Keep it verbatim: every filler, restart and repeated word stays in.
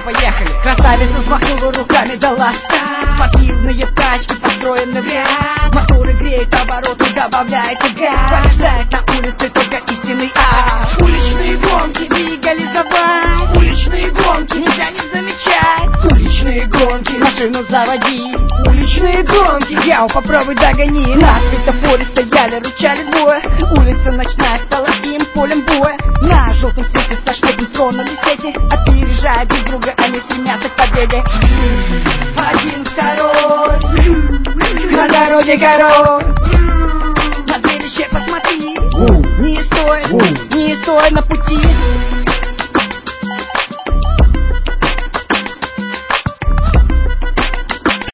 поехали. Красавица взмахнула руками, дала старт. Спортивные тачки построены в ряд. Моторы греют, обороты добавляет и газ. Побеждает на улице только истинный ад. Уличные гонки, легализовать. Уличные гонки, нельзя не замечать. Уличные гонки, машину заводи. Уличные гонки, яу, попробуй догони. На светофоре стояли, ручали двое. Улица ночная стала им полем боя. На желтом свете сошли быстро на сети. Опережая друг друга, они стремятся к победе. Один, второй, на дороге король. На зрелище посмотри. Не стой, не стой на пути.